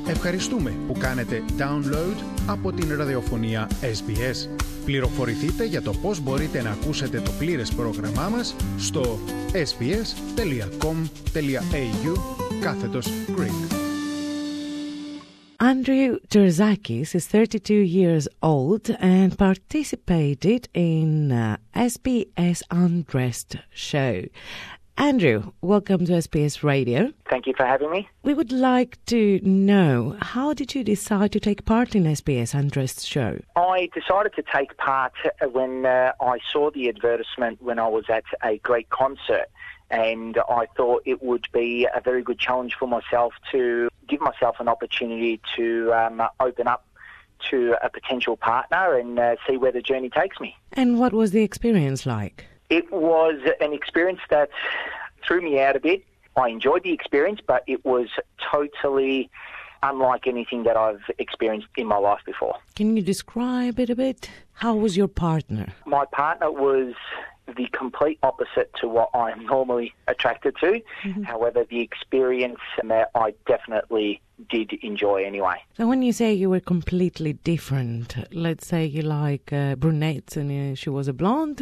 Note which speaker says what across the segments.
Speaker 1: Ευχαριστούμε που κάνετε download από την ραδιοφωνία SBS. Πληροφορηθείτε για το πώς μπορείτε να ακούσετε το πλήρες πρόγραμμά μας στο sbs.com.au/Greek.
Speaker 2: Andrew Terzakis is 32 years old and participated in SBS Undressed show. Andrew, welcome to SBS Radio.
Speaker 3: Thank you for having me.
Speaker 2: We would like to know, how did you decide to take part in SBS Undressed show?
Speaker 3: I decided to take part when I saw the advertisement when I was at a Greek concert, and I thought it would be a very good challenge for myself to give myself an opportunity to open up to a potential partner and see where the journey takes me.
Speaker 2: And what was the experience like?
Speaker 3: It was an experience that threw me out a bit. I enjoyed the experience, but it was totally unlike anything that I've experienced in my life before.
Speaker 2: Can you describe it a bit? How was your partner?
Speaker 3: My partner was the complete opposite to what I'm normally attracted to. Mm-hmm. However, the experience I definitely did enjoy anyway.
Speaker 2: So when you say you were completely different, let's say you like brunettes and she was a blonde?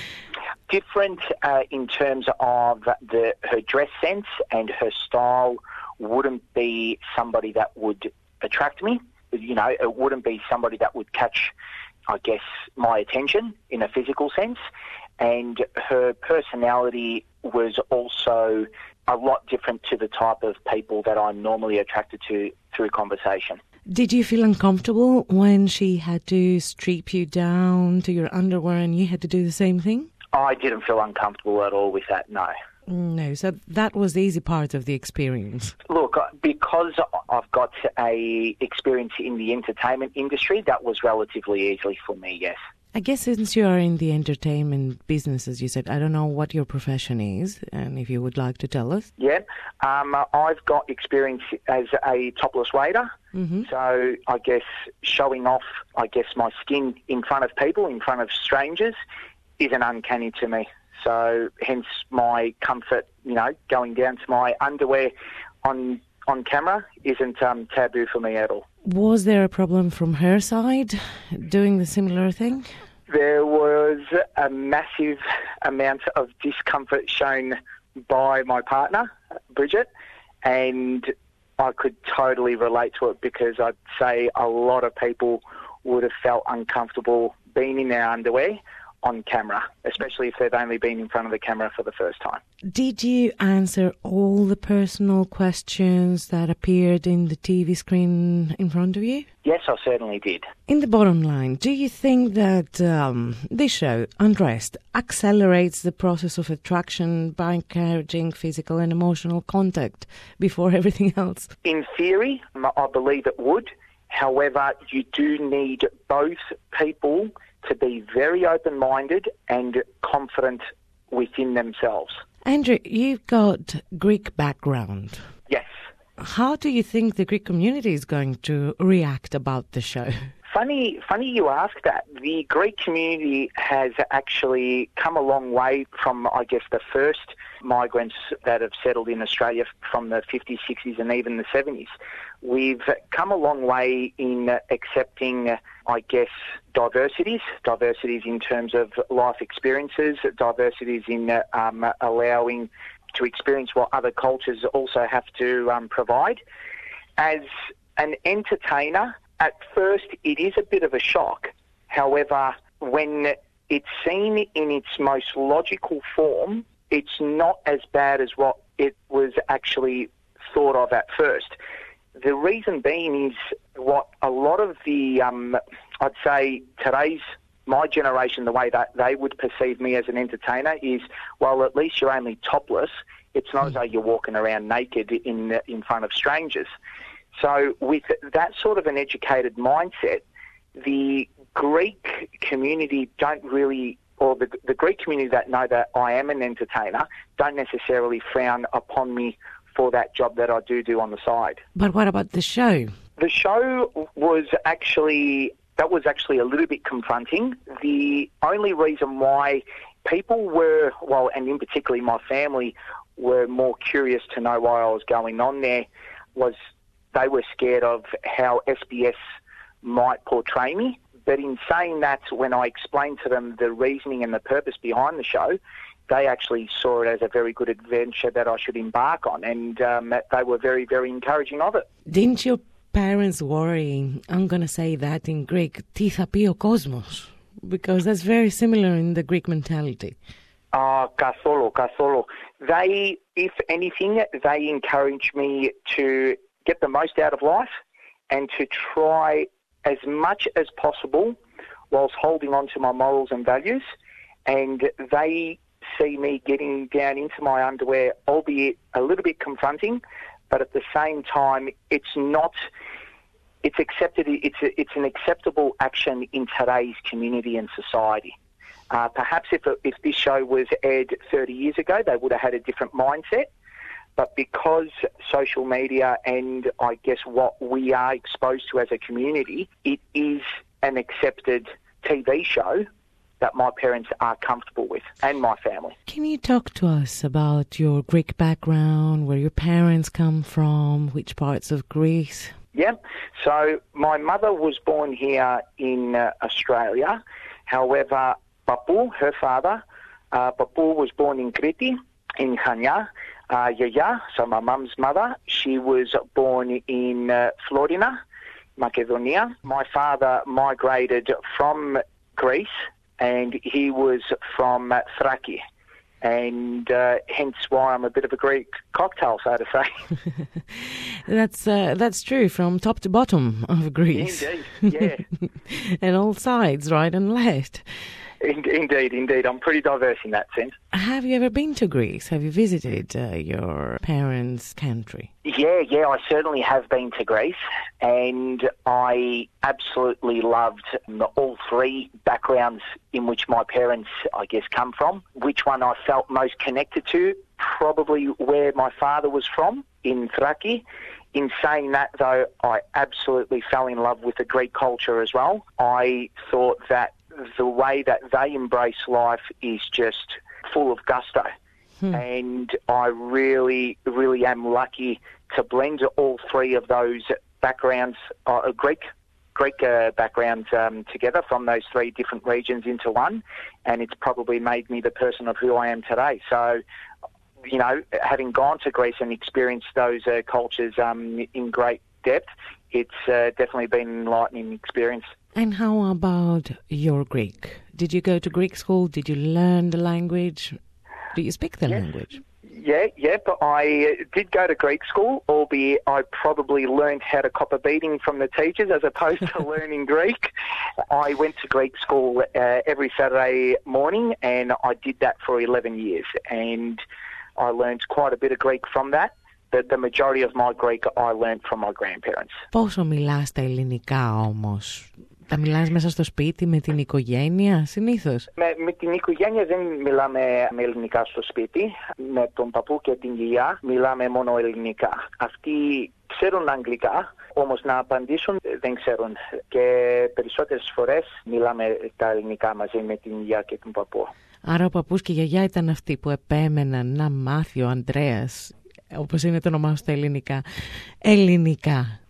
Speaker 3: Different in terms of her dress sense and her style wouldn't be somebody that would attract me. You know, it wouldn't be somebody that would catch, I guess, my attention in a physical sense. And her personality was also a lot different to the type of people that I'm normally attracted to through conversation.
Speaker 2: Did you feel uncomfortable when she had to strip you down to your underwear and you had to do the same thing?
Speaker 3: I didn't feel uncomfortable at all with that, no.
Speaker 2: No, so that was the easy part of the experience.
Speaker 3: Look, because I've got a experience in the entertainment industry, that was relatively easy for me, yes.
Speaker 2: I guess since you are in the entertainment business, as you said, I don't know what your profession is, and if you would like to tell us.
Speaker 3: Yeah, I've got experience as a topless waiter, so I guess showing off, my skin in front of people, in front of strangers, isn't uncanny to me. So hence my comfort, going down to my underwear on camera isn't taboo for me at all.
Speaker 2: Was there a problem from her side doing the similar thing?
Speaker 3: There was a massive amount of discomfort shown by my partner, Bridget, and I could totally relate to it because I'd say a lot of people would have felt uncomfortable being in their underwear on camera, especially if they've only been in front of the camera for the first time.
Speaker 2: Did you answer all the personal questions that appeared in the TV screen in front of you?
Speaker 3: Yes, I certainly did.
Speaker 2: In the bottom line, do you think that this show, Undressed, accelerates the process of attraction by encouraging physical and emotional contact before everything else?
Speaker 3: In theory, I believe it would. However, you do need both people to be very open-minded and confident within themselves.
Speaker 2: Andrew, you've got Greek background.
Speaker 3: Yes.
Speaker 2: How do you think the Greek community is going to react about the show?
Speaker 3: Funny you ask that. The Greek community has actually come a long way from, I guess, the first migrants that have settled in Australia from the 50s, 60s and even the 70s. We've come a long way in accepting, I guess, diversities in terms of life experiences, diversities in allowing to experience what other cultures also have to provide. As an entertainer, at first it is a bit of a shock. However, when it's seen in its most logical form, it's not as bad as what it was actually thought of at first. The reason being is what a lot of the, I'd say my generation, the way that they would perceive me as an entertainer is, well, at least you're only topless. It's not as though you're walking around naked in front of strangers. So with that sort of an educated mindset, the Greek community don't really, or the Greek community that know that I am an entertainer, don't necessarily frown upon me for that job that I do on the side.
Speaker 2: But what about the show?
Speaker 3: The show was actually a little bit confronting. The only reason why people were, and in particular my family, were more curious to know why I was going on there was they were scared of how SBS might portray me. But in saying that, when I explained to them the reasoning and the purpose behind the show, they actually saw it as a very good adventure that I should embark on, and they were very, very encouraging of it.
Speaker 2: Didn't your parents worry, I'm going to say that in Greek, τι θα πει ο κόσμος? Because that's very similar in the Greek mentality.
Speaker 3: Καθόλου. They, if anything, they encouraged me to get the most out of life and to try as much as possible whilst holding on to my morals and values. And they see me getting down into my underwear, albeit a little bit confronting, but at the same time, it's accepted. It's an acceptable action in today's community and society. Perhaps if this show was aired 30 years ago, they would have had a different mindset. But because social media and I guess what we are exposed to as a community, it is an accepted TV show that my parents are comfortable with, and my family.
Speaker 2: Can you talk to us about your Greek background, where your parents come from, which parts of Greece?
Speaker 3: Yeah, so my mother was born here in Australia. However, Papou, her father, Papou was born in Crete, in Chania. Yaya, so my mum's mother, she was born in Florina, Macedonia. My father migrated from Greece, and he was from Thrace, and hence why I'm a bit of a Greek cocktail, so to
Speaker 2: say. That's true, from top to bottom of Greece.
Speaker 3: Indeed, yeah.
Speaker 2: And all sides, right and left.
Speaker 3: Indeed. I'm pretty diverse in that sense.
Speaker 2: Have you ever been to Greece? Have you visited your parents' country?
Speaker 3: Yeah, I certainly have been to Greece, and I absolutely loved all three backgrounds in which my parents, I guess, come from. Which one I felt most connected to? Probably where my father was from, in Thrace. In saying that, though, I absolutely fell in love with the Greek culture as well. I thought that the way that they embrace life is just full of gusto. And I really, really am lucky to blend all three of those backgrounds, Greek backgrounds together from those three different regions into one, and it's probably made me the person of who I am today. So, you know, having gone to Greece and experienced those cultures in great depth, it's definitely been an enlightening experience.
Speaker 2: And how about your Greek? Did you go to Greek school? Did you learn the language? Do you speak the language?
Speaker 3: Yeah, but I did go to Greek school, albeit I probably learned how to cop a beating from the teachers as opposed to learning Greek. I went to Greek school every Saturday morning, and I did that for 11 years. And I learned quite a bit of Greek from that. But the majority of my Greek I learned from my grandparents.
Speaker 2: Πόσο μιλάς τα ελληνικά όμως? Τα μιλάς μέσα στο σπίτι με την οικογένεια συνήθως?
Speaker 3: Με την οικογένεια δεν μιλάμε με ελληνικά στο σπίτι. Με τον παππού και την γιαγιά μιλάμε μόνο ελληνικά. Αυτοί ξέρουν αγγλικά, όμως να απαντήσουν δεν ξέρουν. Και περισσότερες φορές μιλάμε τα ελληνικά μαζί με την γιαγιά και τον παππού.
Speaker 2: Άρα ο παππούς και η γιαγιά ήταν αυτοί που επέμεναν να μάθει ο Ανδρέας, όπως είναι το όνομά σου στα ελληνικά.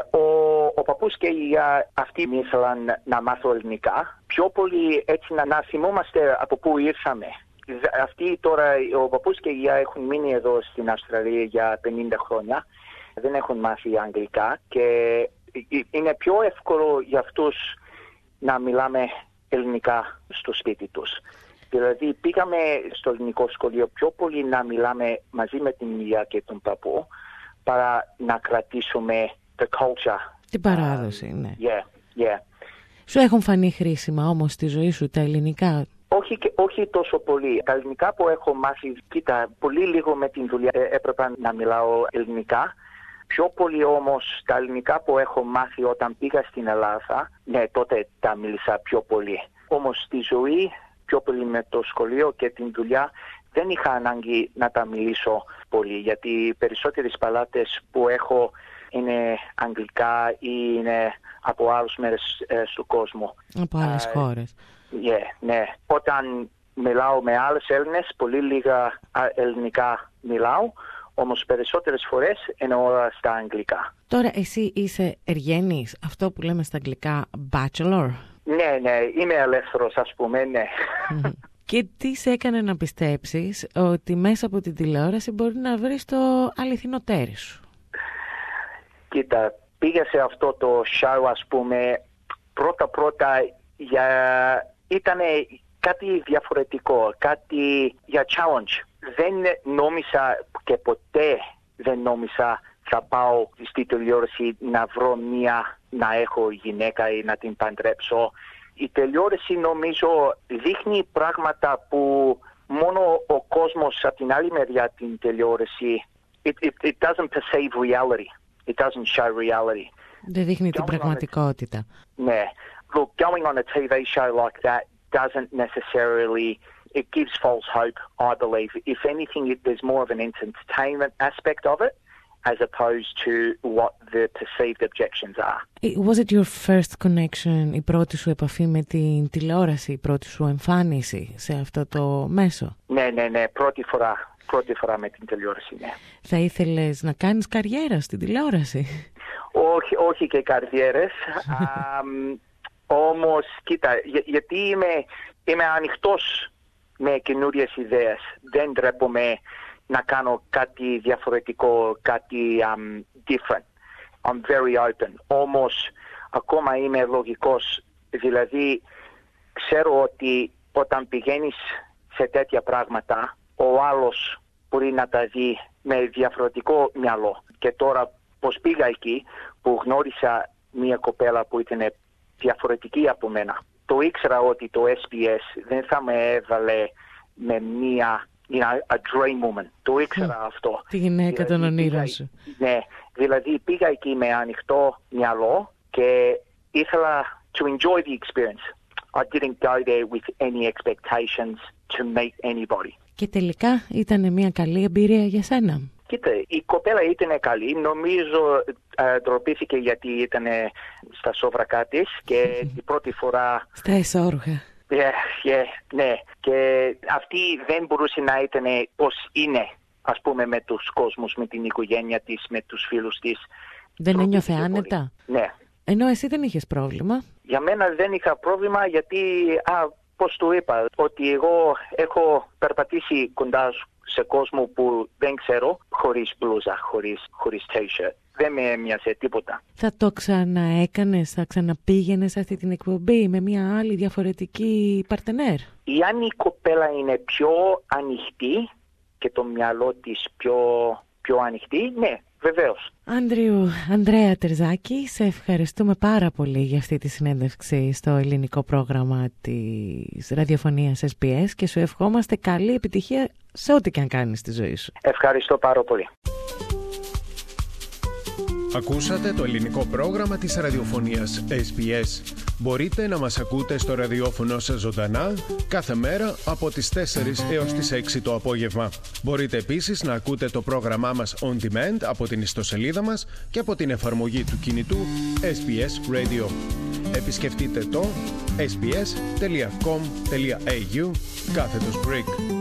Speaker 3: Ο παππούς και η γιαγιά αυτοί ήθελαν να μάθω ελληνικά. Πιο πολύ έτσι να θυμόμαστε από πού ήρθαμε. Αυτοί τώρα, ο παππούς και η γιαγιά έχουν μείνει εδώ στην Αυστραλία για 50 χρόνια. Δεν έχουν μάθει αγγλικά και είναι πιο εύκολο για αυτούς να μιλάμε ελληνικά στο σπίτι τους. Δηλαδή πήγαμε στο ελληνικό σχολείο πιο πολύ να μιλάμε μαζί με την γιαγιά και τον παππού παρά να κρατήσουμε the culture.
Speaker 2: Την παράδοση, ναι.
Speaker 3: Yeah.
Speaker 2: Σου έχουν φανεί χρήσιμα όμως στη ζωή σου τα ελληνικά?
Speaker 3: Όχι τόσο πολύ. Τα ελληνικά που έχω μάθει, κοίτα, πολύ λίγο με την δουλειά έπρεπε να μιλάω ελληνικά. Πιο πολύ όμως τα ελληνικά που έχω μάθει όταν πήγα στην Ελλάδα, ναι, τότε τα μίλησα πιο πολύ. Όμως στη ζωή, πιο πολύ με το σχολείο και την δουλειά, δεν είχα ανάγκη να τα μιλήσω πολύ, γιατί οι περισσότερες παλάτες που έχω είναι αγγλικά ή είναι από άλλες μέρες του κόσμου.
Speaker 2: Από άλλες χώρες.
Speaker 3: Ναι. Όταν μιλάω με άλλες Έλληνες, πολύ λίγα ελληνικά μιλάω, Όμως περισσότερες φορές εννοώ στα αγγλικά.
Speaker 2: Τώρα εσύ είσαι εργένης, αυτό που λέμε στα αγγλικά bachelor.
Speaker 3: Ναι, είμαι ελεύθερος, ας πούμε, ναι.
Speaker 2: Και τι σε έκανε να πιστέψεις ότι μέσα από την τηλεόραση μπορεί να βρεις το αληθινό τέρι σου?
Speaker 3: Κοίτα, πήγα σε αυτό το show, ας πούμε, πρώτα ήταν κάτι διαφορετικό, κάτι για challenge. Δεν νόμιζα και ποτέ δεν νόμιζα θα πάω στη τηλεόραση να βρω να έχω γυναίκα ή να την παντρέψω. Η τηλεόραση νομίζω δείχνει πράγματα που μόνο ο κόσμος από την άλλη μεριά την τηλεόραση it doesn't perceive reality. It doesn't show reality.
Speaker 2: Δεν δείχνει την πραγματικότητα.
Speaker 3: Ναι. Look, going on a TV show like that doesn't necessarily, it gives false hope, I believe. If anything, there's more of an entertainment aspect of it, as opposed to what the perceived objections are.
Speaker 2: Was it your first connection, η πρώτη σου επαφή με την τηλεόραση, η πρώτη σου εμφάνιση σε αυτό το μέσο?
Speaker 3: Ναι, πρώτη φορά με την τηλεόραση, ναι.
Speaker 2: Θα ήθελες να κάνεις καριέρα στην τηλεόραση?
Speaker 3: Όχι και καριέρες, όμως κοίτα, γιατί είμαι ανοιχτός με καινούριες ιδέες, δεν ντρέπομαι να κάνω κάτι διαφορετικό, κάτι different. I'm very open. Όμως ακόμα είμαι λογικός, δηλαδή ξέρω ότι όταν πηγαίνεις σε τέτοια πράγματα ο άλλος μπορεί να τα δει με διαφορετικό μυαλό. Και τώρα πως πήγα εκεί που γνώρισα μια κοπέλα που ήταν διαφορετική από μένα. Το ήξερα ότι το SBS δεν θα με έβαλε με μια a dream woman. Το ήξερα αυτό.
Speaker 2: Τη γυναίκα των ονείρων σου.
Speaker 3: Ναι, δηλαδή πήγα εκεί με ανοιχτό μυαλό και ήθελα to enjoy the experience. I didn't go there with any expectations to meet anybody.
Speaker 2: Και τελικά ήταν μια καλή εμπειρία για σένα?
Speaker 3: Κοίτα, η κοπέλα ήταν καλή. Νομίζω ντροπήθηκε γιατί ήταν στα σόβρακά της και την πρώτη φορά...
Speaker 2: Στα εσώρουχα.
Speaker 3: Ναι. Και αυτή δεν μπορούσε να ήταν πώς είναι, ας πούμε, με τους κόσμους, με την οικογένεια της, με τους φίλους της.
Speaker 2: Δεν ένιωθε άνετα?
Speaker 3: Ναι.
Speaker 2: Ενώ εσύ δεν είχες πρόβλημα?
Speaker 3: Για μένα δεν είχα πρόβλημα γιατί, πώς του είπα, ότι εγώ έχω περπατήσει κοντά σε κόσμο που δεν ξέρω, χωρίς μπλούζα, χωρίς t-shirt. Δεν με έμοιασε τίποτα.
Speaker 2: Θα το ξαναέκανες, θα ξαναπήγαινες σε αυτή την εκπομπή με μια άλλη διαφορετική παρτενέρ?
Speaker 3: Αν η κοπέλα είναι πιο ανοιχτή και το μυαλό της πιο ανοιχτή, ναι, βεβαίως.
Speaker 2: Ανδρέα Τερζάκη, σε ευχαριστούμε πάρα πολύ για αυτή τη συνέντευξη στο ελληνικό πρόγραμμα της ραδιοφωνίας SBS και σου ευχόμαστε καλή επιτυχία σε ό,τι και αν κάνεις στη ζωή σου.
Speaker 3: Ευχαριστώ πάρα πολύ.
Speaker 1: Ακούσατε το ελληνικό πρόγραμμα της ραδιοφωνίας SBS. Μπορείτε να μας ακούτε στο ραδιόφωνο σας ζωντανά κάθε μέρα από τις 4 έως τις 6 το απόγευμα. Μπορείτε επίσης να ακούτε το πρόγραμμά μας on demand από την ιστοσελίδα μας και από την εφαρμογή του κινητού SBS Radio. Επισκεφτείτε το sbs.com.au/Greek.